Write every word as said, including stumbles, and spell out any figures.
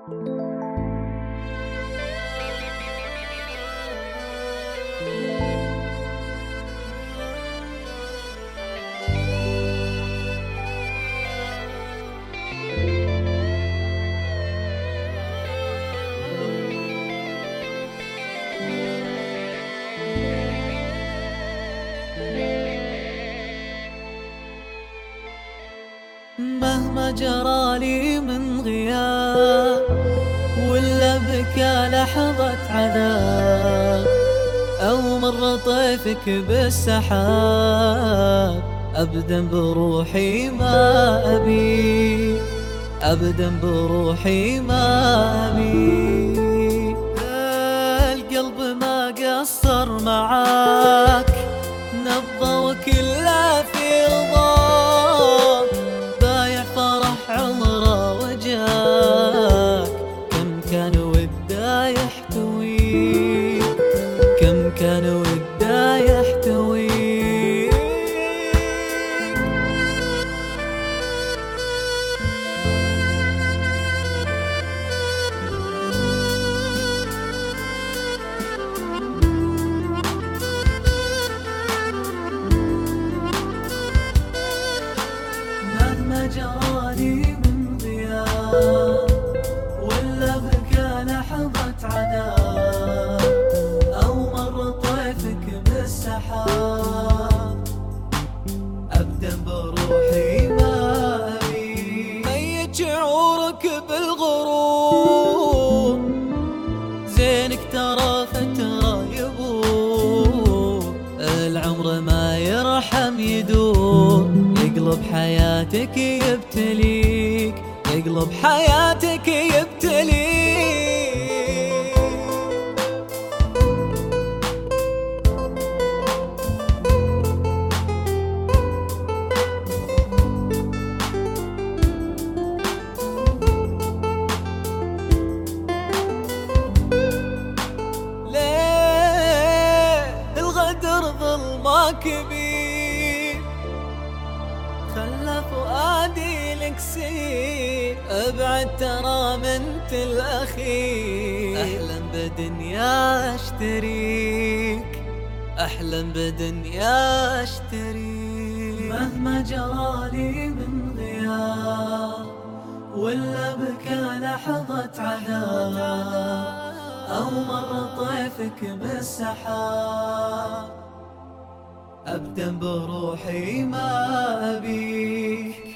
مهما جرالي من غياب ولا بكى لحظة عذاب أو مر طيفك بالسحاب، أبدا بروحي ما أبي، أبدا بروحي ما أبي. القلب ما قصر معاك، نبضة وكله في رضاك، بايع فرح عمره وجاك، كم كان وده يحتويك، كم كان وده يحتويك. مهما جرالي من غياب ولا بكى لحظة عذاب أو مر طيفك بالسحاب، أبدا بروحي ما أبي. ميت شعورك بالغرور، زينك ترى فترة يبور، العمر ما يرحم يدور، يقلب حياتك يبتليك، يقلب حياتك يبتليك. الغدر ظلمه كبير، خلى فؤادي لك سير، ابعد ترى منت الاخير، احلم بدنيا اشتريك، احلم بدنيا اشتريك. مهما جرالي من غياب ولا بكى لحظة عذاب أو مر طيفك بالسحاب، أبدا بروحي ما أبيك،